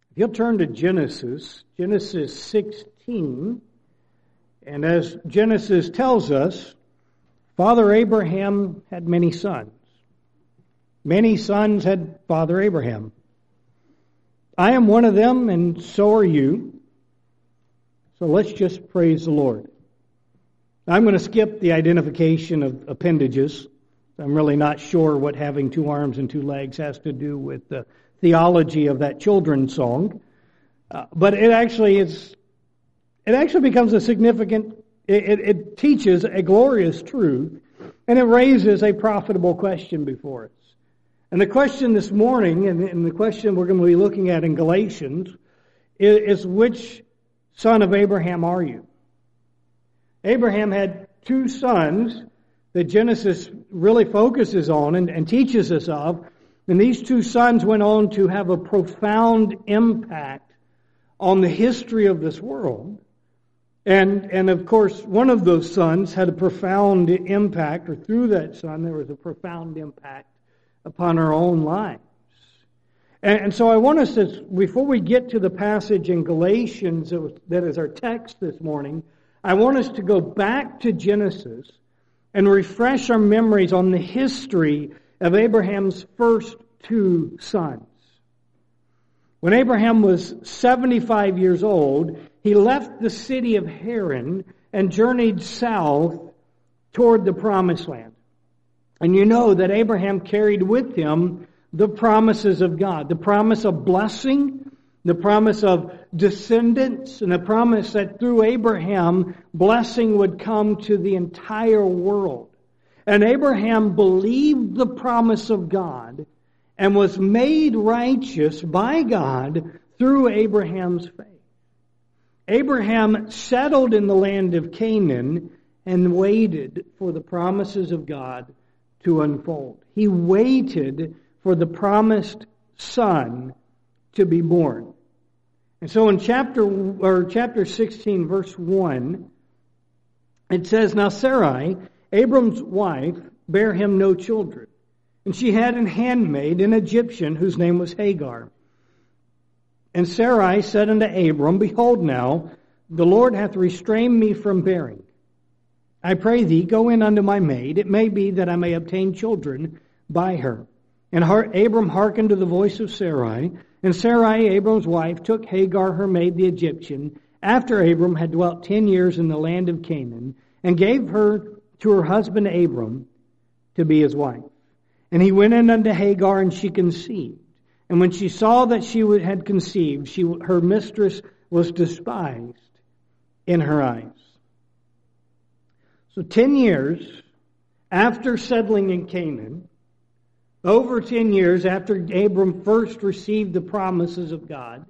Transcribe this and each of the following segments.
If you'll turn to Genesis 16, and as Genesis tells us, Father Abraham had many sons. Many sons had Father Abraham. I am one of them, and so are you. So let's just praise the Lord. I'm going to skip the identification of appendages. I'm really not sure what having 2 arms and 2 legs has to do with the theology of that children's song. But it actually becomes a significant, it teaches a glorious truth, and it raises a profitable question before us. And the question this morning, and the question we're going to be looking at in Galatians, is which son of Abraham are you? Abraham had 2 sons that Genesis really focuses on and teaches us of. And these 2 sons went on to have a profound impact on the history of this world. And of course, one of those sons had a profound impact, or through that son there was a profound impact upon our own lives. And so I want us to, before we get to the passage in Galatians that is our text this morning, I want us to go back to Genesis and refresh our memories on the history of Abraham's first 2 sons. When Abraham was 75 years old, he left the city of Haran and journeyed south toward the Promised Land. And you know that Abraham carried with him the promises of God, the promise of blessing, the promise of descendants, and the promise that through Abraham, blessing would come to the entire world. And Abraham believed the promise of God and was made righteous by God through Abraham's faith. Abraham settled in the land of Canaan and waited for the promises of God to unfold. He waited for the promised son to be born. And so in chapter 16, verse 1, it says, Now Sarai, Abram's wife, bare him no children, and she had an handmaid, an Egyptian, whose name was Hagar. And Sarai said unto Abram, Behold now, the Lord hath restrained me from bearing. I pray thee, go in unto my maid. It may be that I may obtain children by her. And Abram hearkened to the voice of Sarai. And Sarai, Abram's wife, took Hagar, her maid, the Egyptian, after Abram had dwelt 10 years in the land of Canaan, and gave her to her husband Abram to be his wife. And he went in unto Hagar, and she conceived. And when she saw that she had conceived, her mistress was despised in her eyes. So 10 years after settling in Canaan, over 10 years after Abram first received the promises of God,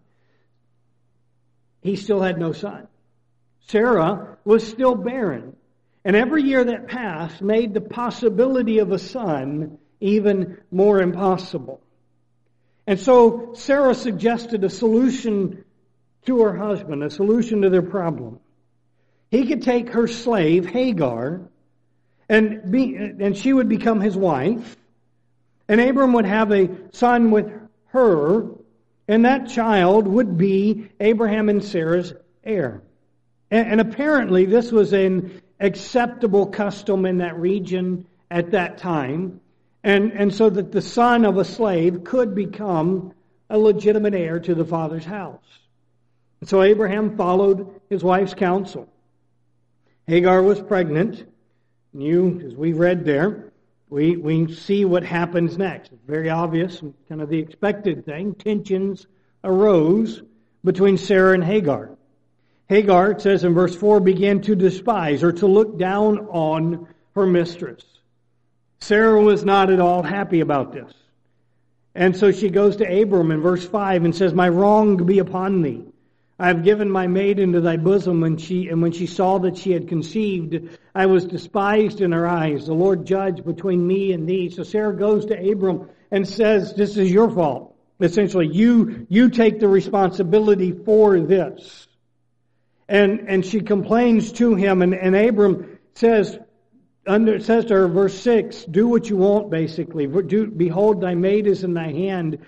he still had no son. Sarah was still barren. And every year that passed made the possibility of a son even more impossible. And so Sarah suggested a solution to her husband, a solution to their problem. He could take her slave, Hagar, and she would become his wife. And Abram would have a son with her, and that child would be Abraham and Sarah's heir. And apparently this was an acceptable custom in that region at that time. And so that the son of a slave could become a legitimate heir to the father's house. And so Abraham followed his wife's counsel. Hagar was pregnant. And as we read there, we see what happens next. It's very obvious, kind of the expected thing. Tensions arose between Sarah and Hagar. Hagar, it says in verse 4, began to despise or to look down on her mistress. Sarah was not at all happy about this. And so she goes to Abram in verse 5 and says, My wrong be upon thee. I have given my maid into thy bosom, and when she saw that she had conceived, I was despised in her eyes. The Lord judge between me and thee. So Sarah goes to Abram and says, This is your fault. Essentially, you take the responsibility for this. And she complains to him, and Abram says to her, verse 6, do what you want, basically. Behold, thy maid is in thy hand.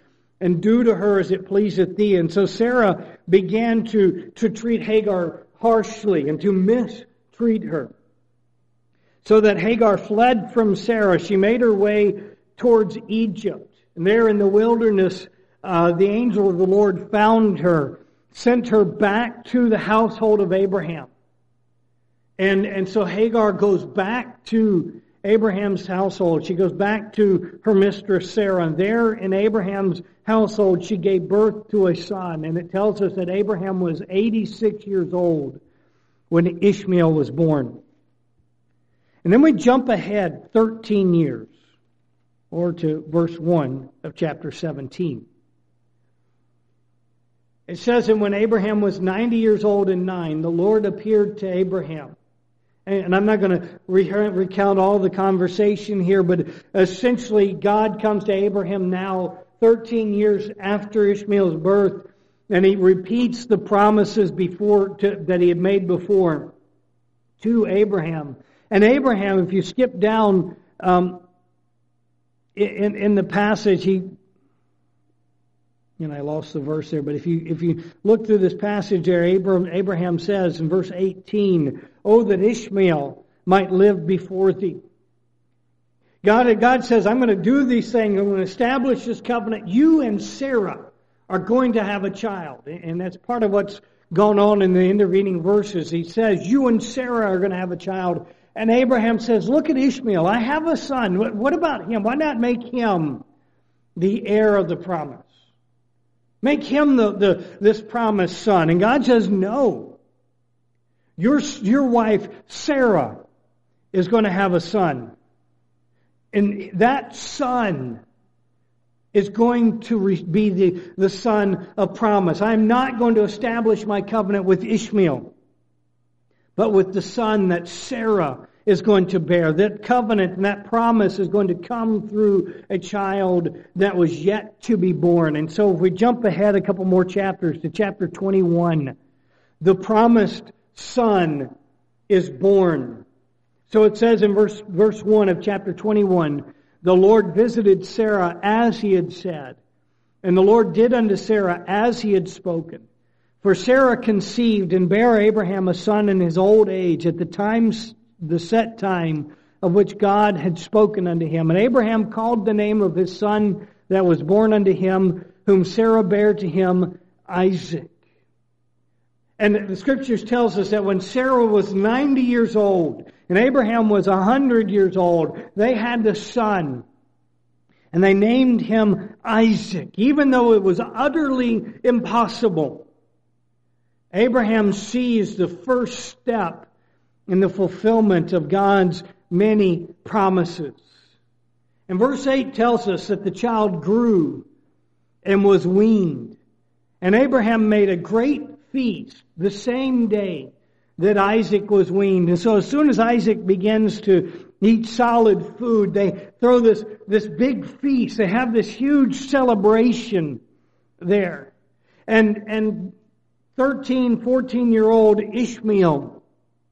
and do to her as it pleaseth thee. And so Sarah began to treat Hagar harshly and to mistreat her. So that Hagar fled from Sarah. She made her way towards Egypt. And there in the wilderness, the angel of the Lord found her, sent her back to the household of Abraham. And so Hagar goes back to Abraham's household. She goes back to her mistress Sarah. And there in Abraham's household, she gave birth to a son. And it tells us that Abraham was 86 years old when Ishmael was born. And then we jump ahead 13 years, or to verse 1 of chapter 17. It says, and when Abraham was 90 years old and 9, the Lord appeared to Abraham. And I'm not going to recount all the conversation here, but essentially God comes to Abraham now 13 years after Ishmael's birth, and He repeats the promises that He had made before to Abraham. And Abraham, if you skip down in the passage, I lost the verse there, but if you look through this passage there, Abraham says in verse 18, "Oh, that Ishmael might live before thee." God says, I'm going to do these things. I'm going to establish this covenant. You and Sarah are going to have a child. And that's part of what's gone on in the intervening verses. He says, you and Sarah are going to have a child. And Abraham says, look at Ishmael. I have a son. What about him? Why not make him the heir of the promise? Make him this promised son. And God says, no. Your wife, Sarah, is going to have a son. And that son is going to be the son of promise. I'm not going to establish my covenant with Ishmael, but with the son that Sarah is going to bear. That covenant and that promise is going to come through a child that was yet to be born. And so if we jump ahead a couple more chapters to chapter 21, the promised son is born. So it says in verse 1 of chapter 21, the Lord visited Sarah as He had said, and the Lord did unto Sarah as He had spoken. For Sarah conceived and bare Abraham a son in his old age at the set time of which God had spoken unto him. And Abraham called the name of his son that was born unto him, whom Sarah bare to him, Isaac. And the Scriptures tells us that when Sarah was 90 years old and Abraham was 100 years old, they had a son. And they named him Isaac, even though it was utterly impossible. Abraham sees the first step in the fulfillment of God's many promises. And verse 8 tells us that the child grew and was weaned. And Abraham made a great feast the same day that Isaac was weaned. And so as soon as Isaac begins to eat solid food, they throw this big feast. They have this huge celebration there. And 13, 14-year-old Ishmael,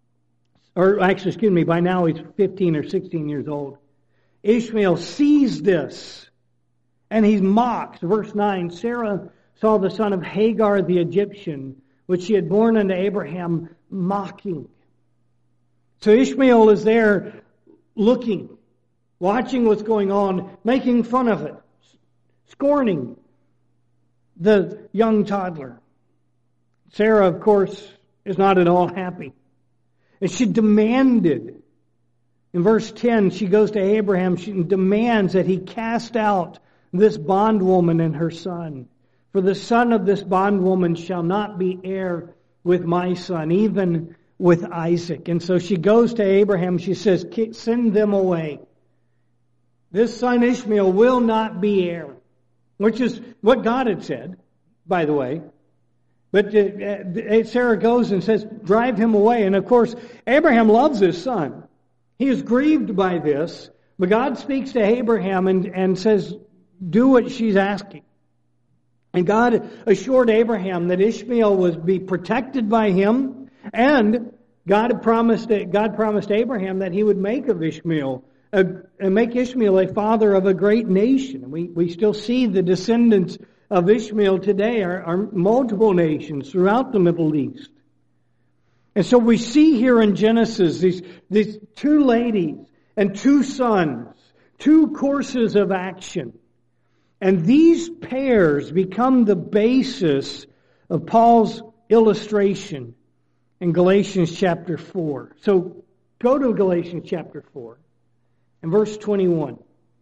by now he's 15 or 16 years old. Ishmael sees this and he's mocked. Verse 9, Sarah saw the son of Hagar the Egyptian, which she had borne unto Abraham, mocking. So Ishmael is there looking, watching what's going on, making fun of it, scorning the young toddler. Sarah, of course, is not at all happy. And she demanded, in verse 10, she goes to Abraham, she demands that he cast out this bondwoman and her son. For the son of this bondwoman shall not be heir with my son, even with Isaac. And so she goes to Abraham, she says, send them away. This son Ishmael will not be heir. Which is what God had said, by the way. But Sarah goes and says, drive him away. And of course, Abraham loves his son. He is grieved by this. But God speaks to Abraham and says, do what she's asking. And God assured Abraham that Ishmael would be protected by him. And God promised Abraham that He would make Ishmael a father of a great nation. We still see the descendants of Ishmael today are multiple nations throughout the Middle East. And so we see here in Genesis these two ladies and two sons, two courses of action. And these pairs become the basis of Paul's illustration in Galatians chapter 4. So go to Galatians chapter 4 and verse 21.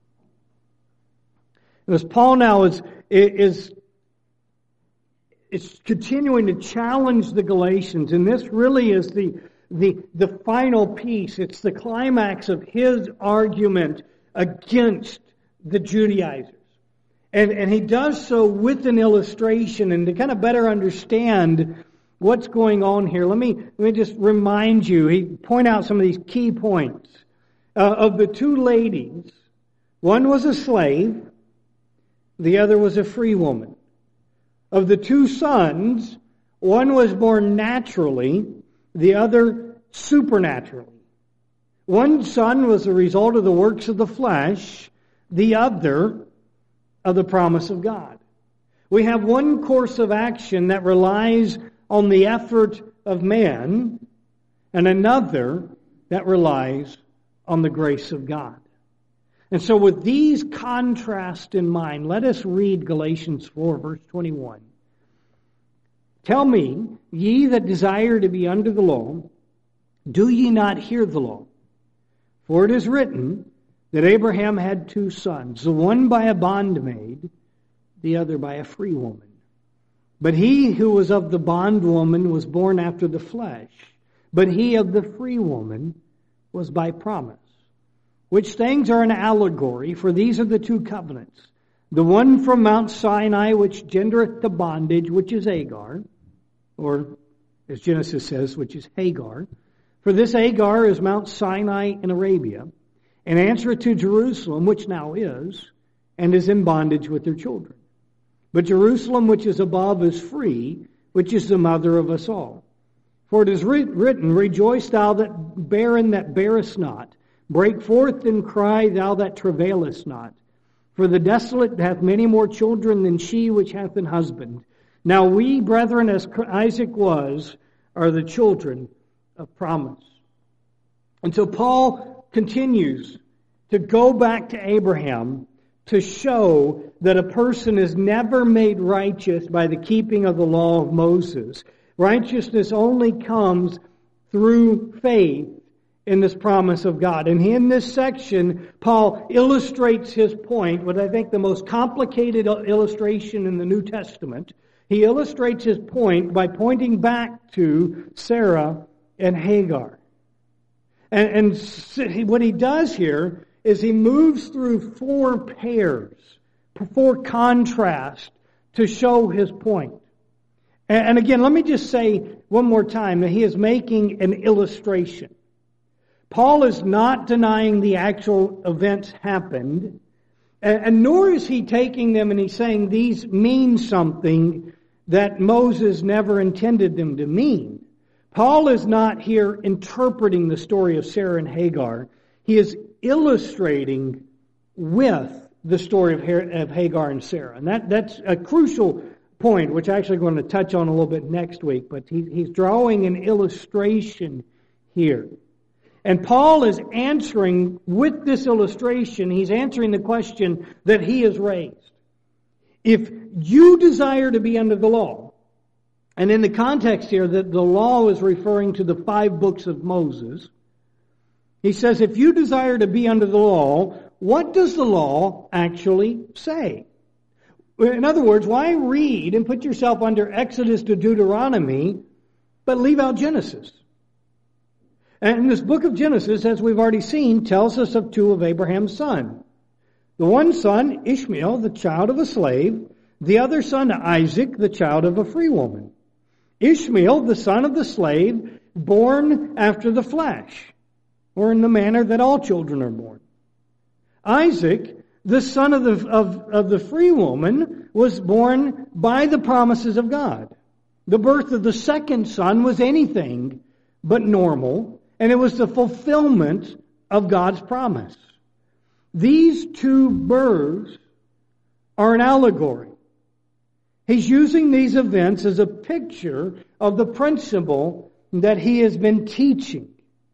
As Paul now is continuing to challenge the Galatians, and this really is the final piece. It's the climax of his argument against the Judaizers. And he does so with an illustration, and to kind of better understand what's going on here, let me just remind you, point out some of these key points. Of the two ladies, one was a slave, the other was a free woman. Of the two sons, one was born naturally, the other supernaturally. One son was the result of the works of the flesh, the other of the promise of God. We have one course of action that relies on the effort of man, and another that relies on the grace of God. And so with these contrasts in mind, let us read Galatians 4, verse 21. Tell me, ye that desire to be under the law, do ye not hear the law? For it is written that Abraham had two sons, the one by a bondmaid, the other by a free woman. But he who was of the bondwoman was born after the flesh, but he of the free woman was by promise. Which things are an allegory, for these are the two covenants. The one from Mount Sinai, which gendereth to bondage, which is Agar, or as Genesis says, which is Hagar. For this Agar is Mount Sinai in Arabia, and answereth to Jerusalem, which now is, and is in bondage with her children. But Jerusalem, which is above, is free, which is the mother of us all. For it is written, Rejoice thou that barren that bearest not, break forth and cry, thou that travailest not. For the desolate hath many more children than she which hath an husband. Now we, brethren, as Isaac was, are the children of promise. And so Paul continues to go back to Abraham to show that a person is never made righteous by the keeping of the law of Moses. Righteousness only comes through faith in this promise of God. And in this section, Paul illustrates his point with, I think, the most complicated illustration in the New Testament. He illustrates his point by pointing back to Sarah and Hagar. And what he does here is he moves through four pairs, four contrasts to show his point. And again, let me just say one more time that he is making an illustration. Paul is not denying the actual events happened, and nor is he taking them and he's saying these mean something that Moses never intended them to mean. Paul is not here interpreting the story of Sarah and Hagar. He is illustrating with the story of Hagar and Sarah. And that's a crucial point, which I'm actually going to touch on a little bit next week. But he's drawing an illustration here. And Paul is answering, with this illustration, he's answering the question that he has raised. If you desire to be under the law, and in the context here that the law is referring to the 5 books of Moses, he says, if you desire to be under the law, what does the law actually say? In other words, why read and put yourself under Exodus to Deuteronomy, but leave out Genesis? And this book of Genesis, as we've already seen, tells us of 2 of Abraham's sons. The one son, Ishmael, the child of a slave. The other son, Isaac, the child of a free woman. Ishmael, the son of the slave, born after the flesh, or in the manner that all children are born. Isaac, the son of the free woman, was born by the promises of God. The birth of the second son was anything but normal, and it was the fulfillment of God's promise. These 2 births are an allegory. He's using these events as a picture of the principle that he has been teaching.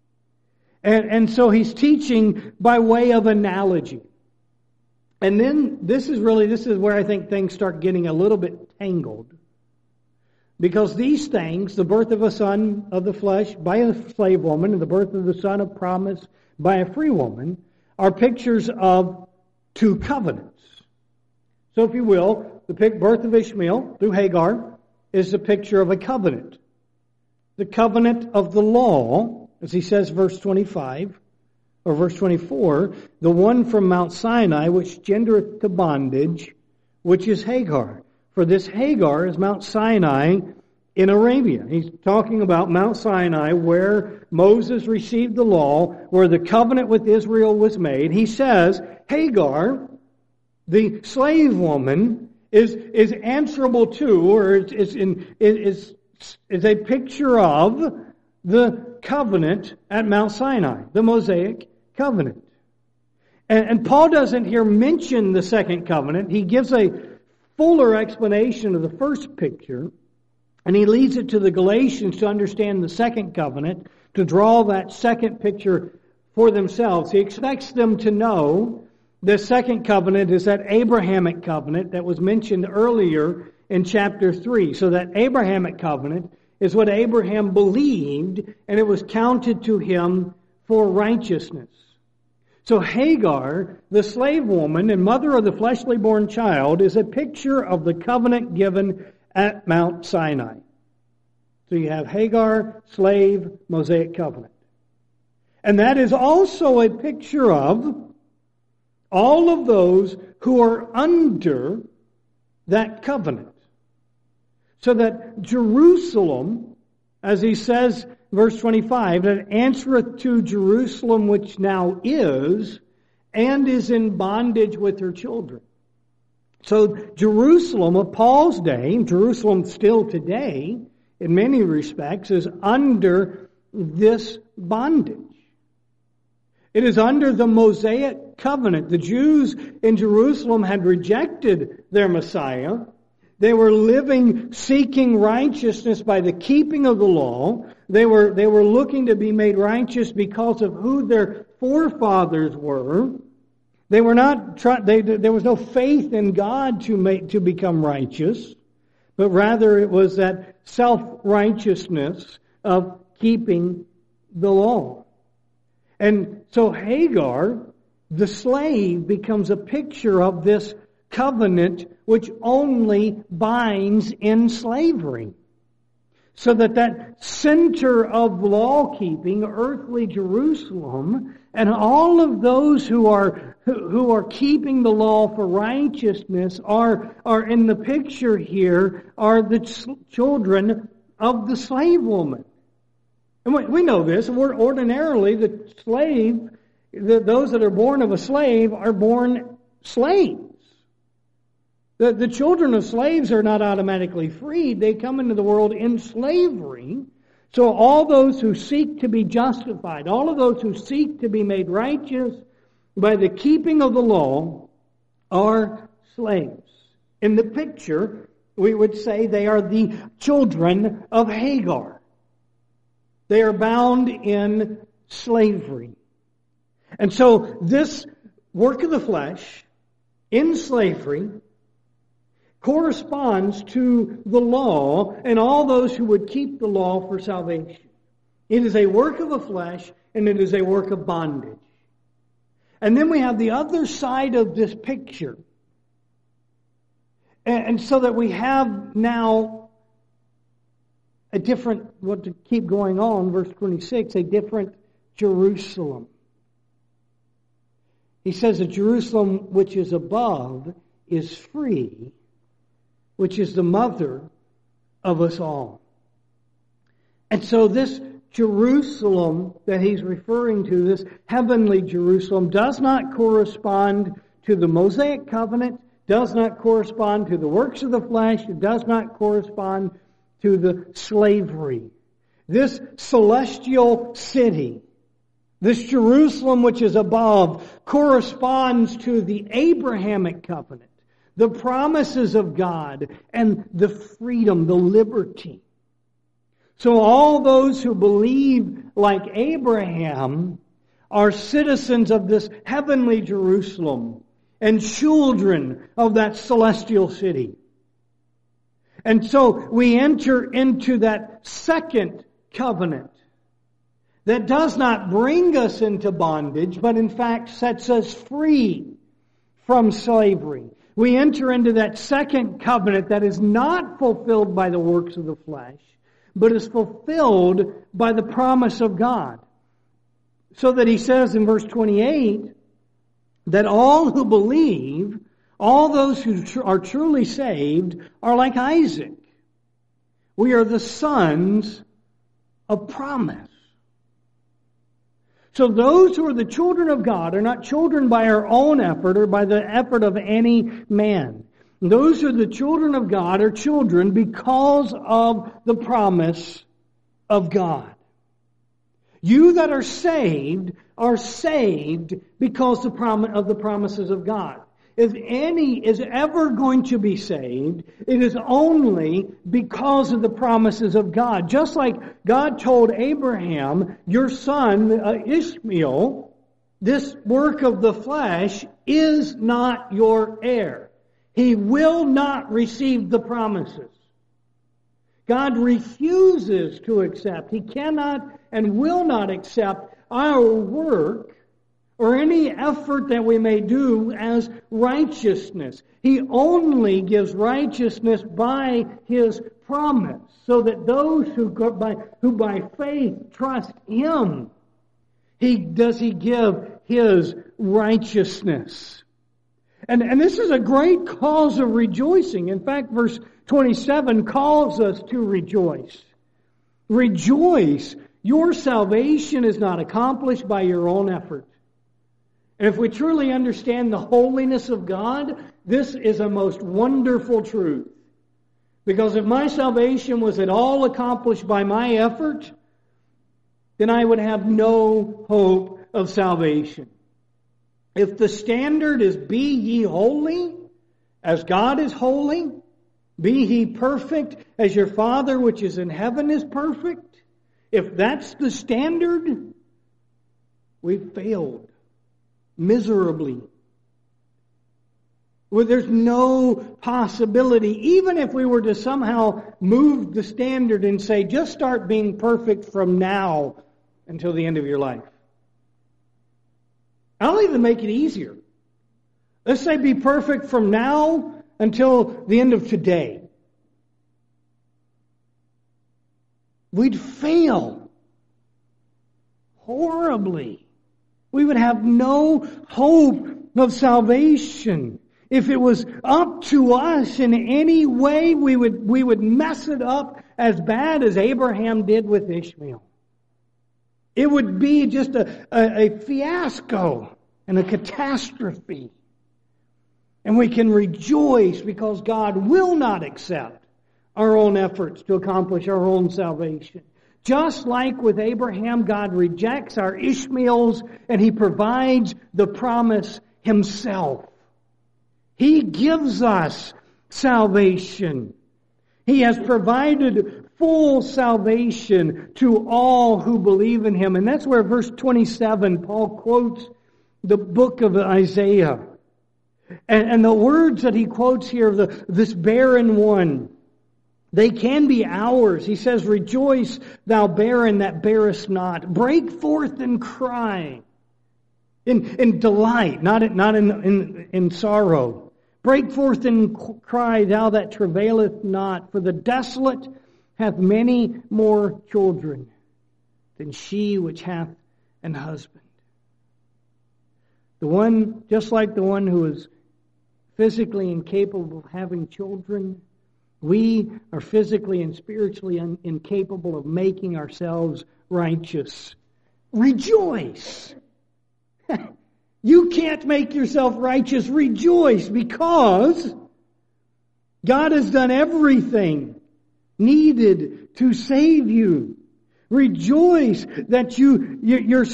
And so he's teaching by way of analogy. And then this is where I think things start getting a little bit tangled. Because these things, the birth of a son of the flesh by a slave woman and the birth of the son of promise by a free woman, are pictures of two covenants. So if you will, the birth of Ishmael through Hagar is a picture of a covenant. The covenant of the law, as he says verse 25, or verse 24, the one from Mount Sinai which gendereth to bondage, which is Hagar. For this Hagar is Mount Sinai in Arabia. He's talking about Mount Sinai where Moses received the law, where the covenant with Israel was made. He says, Hagar, the slave woman, is answerable to, or is a picture of the covenant at Mount Sinai, the Mosaic covenant. And Paul doesn't here mention the second covenant. He gives a fuller explanation of the first picture, and he leads it to the Galatians to understand the second covenant, to draw that second picture for themselves. He expects them to know the second covenant is that Abrahamic covenant that was mentioned earlier in chapter 3. So that Abrahamic covenant is what Abraham believed, and it was counted to him for righteousness. So Hagar, the slave woman and mother of the fleshly born child, is a picture of the covenant given at Mount Sinai. So you have Hagar, slave, Mosaic covenant. And that is also a picture of all of those who are under that covenant. So that Jerusalem, as he says, verse 25, that answereth to Jerusalem which now is, and is in bondage with her children. So Jerusalem of Paul's day, Jerusalem still today, in many respects, is under this bondage. It is under the Mosaic covenant. The Jews in Jerusalem had rejected their Messiah. They were living, seeking righteousness by the keeping of the law. They were looking to be made righteous because of who their forefathers were. They were not. There was no faith in God to become righteous, but rather it was that self-righteousness of keeping the law. And so Hagar, the slave, becomes a picture of this covenant which only binds in slavery. So that center of law-keeping, earthly Jerusalem, and all of those who are keeping the law for righteousness are in the picture here, are the children of the slave woman. And we know this, and we're ordinarily the slave, those that are born of a slave are born slaves. The children of slaves are not automatically freed. They come into the world in slavery. So all those who seek to be justified, all of those who seek to be made righteous by the keeping of the law are slaves. In the picture, we would say they are the children of Hagar. They are bound in slavery. And so this work of the flesh in slavery corresponds to the law and all those who would keep the law for salvation. It is a work of the flesh and it is a work of bondage. And then we have the other side of this picture. And so that we have now a different, what to keep going on, verse 26, a different Jerusalem. He says that Jerusalem which is above is free, which is the mother of us all. And so this Jerusalem that he's referring to, this heavenly Jerusalem, does not correspond to the Mosaic covenant, does not correspond to the works of the flesh, it does not correspond to the slavery. This celestial city, this Jerusalem which is above, corresponds to the Abrahamic covenant, the promises of God, and the freedom, the liberty. So all those who believe like Abraham are citizens of this heavenly Jerusalem and children of that celestial city. And so we enter into that second covenant that does not bring us into bondage, but in fact sets us free from slavery. We enter into that second covenant that is not fulfilled by the works of the flesh, but is fulfilled by the promise of God. So that he says in verse 28 that all who believe, all those who are truly saved, are like Isaac. We are the sons of promise. So those who are the children of God are not children by our own effort or by the effort of any man. Those who are the children of God are children because of the promise of God. You that are saved because of the promises of God. If any is ever going to be saved, it is only because of the promises of God. Just like God told Abraham, your son Ishmael, this work of the flesh is not your heir. He will not receive the promises. God refuses to accept. He cannot and will not accept our work or any effort that we may do as righteousness. He only gives righteousness by His promise, so that those who by faith trust Him, He give His righteousness. And this is a great cause of rejoicing. In fact, verse 27 calls us to rejoice. Rejoice. Your salvation is not accomplished by your own effort. And if we truly understand the holiness of God, this is a most wonderful truth. Because if my salvation was at all accomplished by my effort, then I would have no hope of salvation. If the standard is be ye holy, as God is holy, be ye perfect, as your Father which is in heaven is perfect, if that's the standard, we've failed miserably. Well, there's no possibility, even if we were to somehow move the standard and say, just start being perfect from now until the end of your life. I'll even make it easier. Let's say be perfect from now until the end of today. We'd fail horribly. We would have no hope of salvation. If it was up to us in any way, we would mess it up as bad as Abraham did with Ishmael. It would be just a fiasco and a catastrophe. And we can rejoice because God will not accept our own efforts to accomplish our own salvation. Just like with Abraham, God rejects our Ishmaels and He provides the promise Himself. He gives us salvation. He has provided full salvation to all who believe in Him. And that's where verse 27, Paul quotes the book of Isaiah. And the words that he quotes here, this barren one, they can be ours. He says, rejoice, thou barren that bearest not. Break forth and cry in delight, not in sorrow. Break forth and cry, thou that travaileth not. For the desolate hath many more children than she which hath an husband. The one, just like the one who is physically incapable of having children, we are physically and spiritually incapable of making ourselves righteous. Rejoice! You can't make yourself righteous. Rejoice, because God has done everything needed to save you. Rejoice that your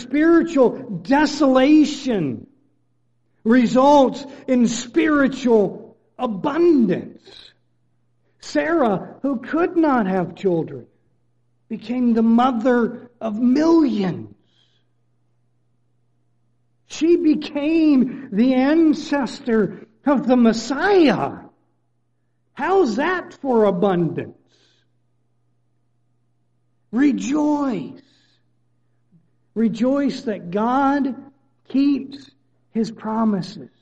spiritual desolation results in spiritual abundance. Sarah, who could not have children, became the mother of millions. She became the ancestor of the Messiah. How's that for abundance? Rejoice. Rejoice that God keeps His promises.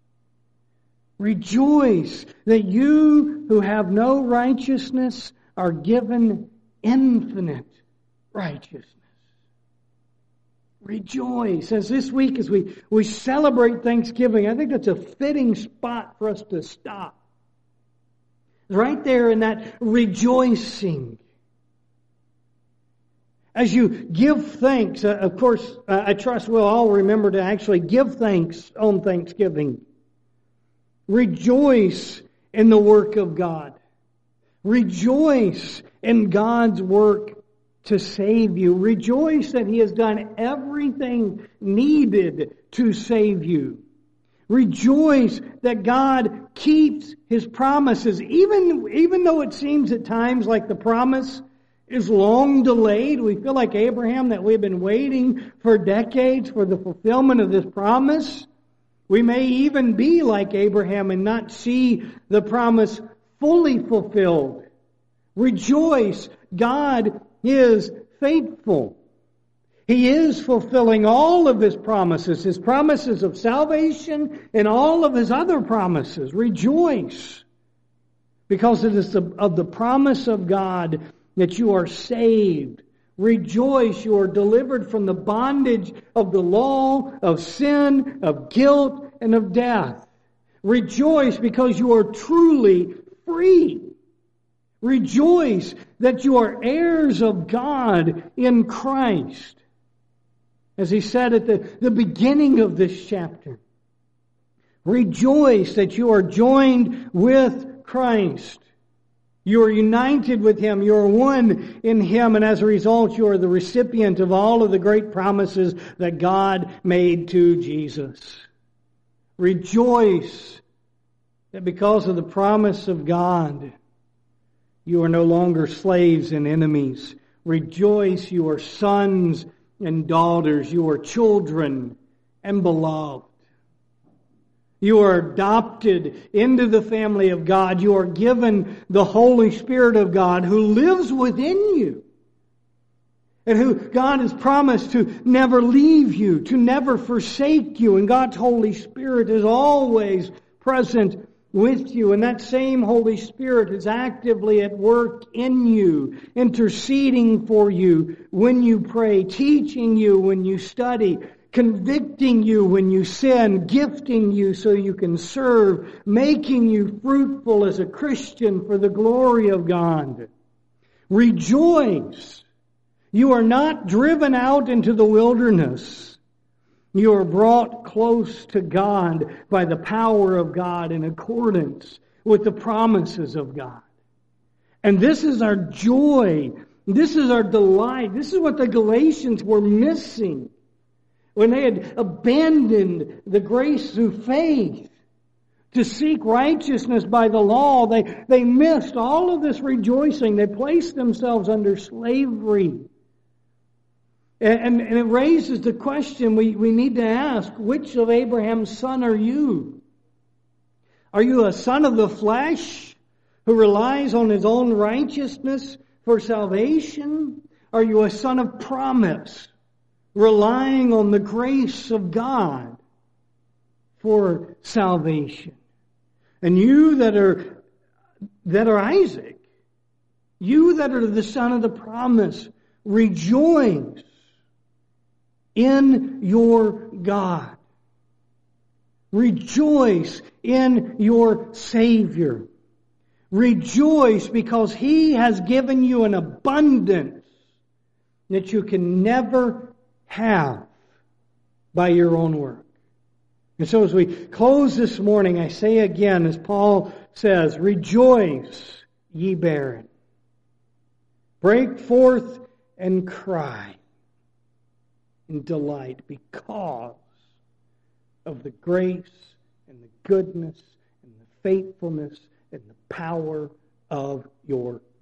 Rejoice that you who have no righteousness are given infinite righteousness. Rejoice. As this week, as we celebrate Thanksgiving, I think that's a fitting spot for us to stop. Right there in that rejoicing. As you give thanks, of course, I trust we'll all remember to actually give thanks on Thanksgiving. Rejoice in the work of God. Rejoice in God's work to save you. Rejoice that He has done everything needed to save you. Rejoice that God keeps His promises, even though it seems at times like the promise is long delayed. We feel like Abraham, that we've been waiting for decades for the fulfillment of this promise. We may even be like Abraham and not see the promise fully fulfilled. Rejoice, God is faithful. He is fulfilling all of His promises of salvation and all of His other promises. Rejoice, because it is of the promise of God that you are saved. Rejoice, you are delivered from the bondage of the law, of sin, of guilt, and of death. Rejoice because you are truly free. Rejoice that you are heirs of God in Christ. As he said at the beginning of this chapter, rejoice that you are joined with Christ. You are united with Him. You are one in Him. And as a result, you are the recipient of all of the great promises that God made to Jesus. Rejoice that because of the promise of God, you are no longer slaves and enemies. Rejoice, you are sons and daughters. You are children and beloved. You are adopted into the family of God. You are given the Holy Spirit of God who lives within you. And who God has promised to never leave you, to never forsake you. And God's Holy Spirit is always present with you. And that same Holy Spirit is actively at work in you, interceding for you when you pray, teaching you when you study, convicting you when you sin, gifting you so you can serve, making you fruitful as a Christian for the glory of God. Rejoice. You are not driven out into the wilderness. You are brought close to God by the power of God in accordance with the promises of God. And this is our joy. This is our delight. This is what the Galatians were missing. When they had abandoned the grace through faith to seek righteousness by the law, they missed all of this rejoicing. They placed themselves under slavery. And it raises the question we need to ask, which of Abraham's son are you? Are you a son of the flesh who relies on his own righteousness for salvation? Are you a son of promise, relying on the grace of God for salvation? And you that are Isaac, you that are the son of the promise, rejoice in your God. Rejoice in your Savior. Rejoice because He has given you an abundance that you can never have by your own work. And so as we close this morning, I say again, as Paul says, rejoice, ye barren. Break forth and cry in delight because of the grace and the goodness and the faithfulness and the power of your